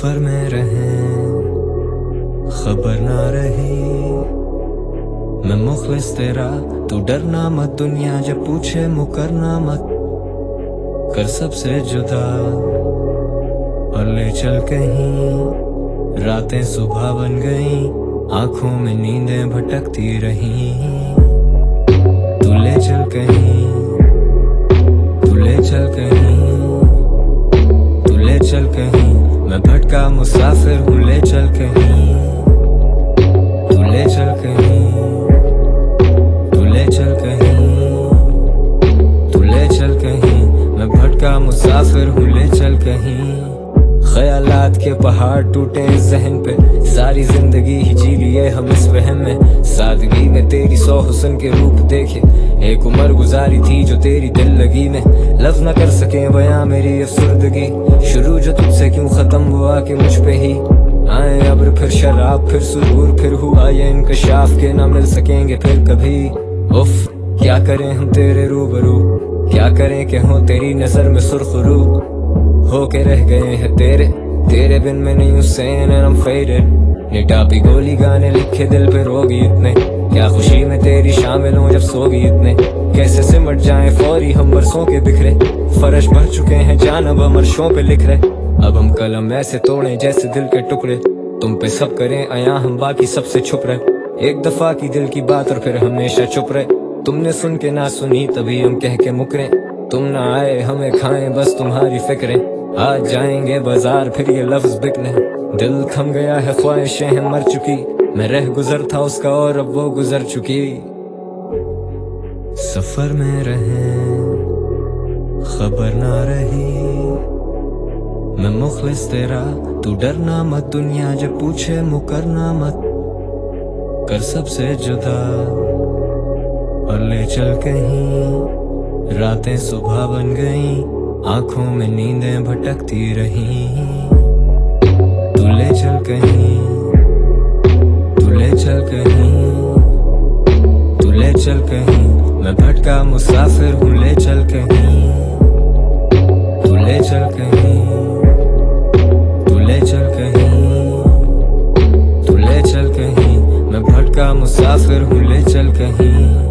सफर में रहें खबर ना रही, मैं मुखलिस तेरा तू डरना मत, दुनिया जब पूछे मुकरना मत, कर सबसे जुदा और ले चल कहीं, रातें सुबह बन गई, आंखों में नींदें भटकती रही, तू ले चल कहीं, तू ले चल कहीं, तू ले चल कहीं, मैं भटका मुसाफिर हूँ, ले चल कहीं, तू ले चल कहीं, तू ले चल कहीं, तू ले चल कहीं, मैं भटका मुसाफिर हूँ, ले चल कहीं। ख्यालात के पहाड़ टूटे इस जहन पे, सारी जिंदगी ही जी लिए हम इस वहम में, सादगी में तेरी 100 हुस्न के रूप देखे, एक उम्र गुजारी थी जो तेरी दिल लगी में, लफ्ज न कर सके बयां मेरी अफसुर्दगी, शुरू जो तुझसे क्यों खत्म हुआ कि मुझ पे ही आए अब्र, फिर शराब, फिर सुरूर, फिर हुआ ये इंकशाफ के ना मिल सकेंगे फिर कभी। उफ क्या करें हम तेरे रूबरू, क्या करें कि हो तेरी नजर में सुर्खरू, हो के रह गए हैं तेरे बिन में नहीं Hussain and I am faded, निटापी गोली गाने लिखे दिल पे रोगी इतने, क्या खुशी में तेरी शामिल हूँ जब सोगी इतने, कैसे सिमट जाएं फौरी हम बरसों के बिखरे, फर्श भर चुके हैं जान अब हम अर्शों पे लिख रहे, अब हम कलम ऐसे तोड़े जैसे दिल के टुकड़े, तुम पे सब करें आया हम बाकी सबसे छुप रहे, एक दफा की दिल की बात और फिर हमेशा चुप रहे, तुमने सुन के ना सुनी तभी हम कह के मुकरे, तुम ना आए हमें खाएं बस तुम्हारी फिक्रें, आज जाएंगे बाजार फिर ये लफ्ज बिकने, दिल थम गया है ख्वाहिशें हैं मर चुकी, मैं रह गुजर था उसका और अब वो गुजर चुकी। सफर में रहें खबर ना रही, मैं मुखलिस तेरा तू डरना मत, दुनिया जब पूछे मुकरना मत, कर सबसे जुदा और ले चल कहीं, रातें सुबह बन गई, आंखों में नींदें भटकती रही, तू ले चल कहीं, तू ले चल कहीं, तू ले चल कहीं, मैं भटका मुसाफिर हूँ, ले चल कहीं, तू ले चल कहीं, तू ले चल कहीं, तू ले चल कहीं, मैं भटका मुसाफिर हूँ, ले चल कहीं।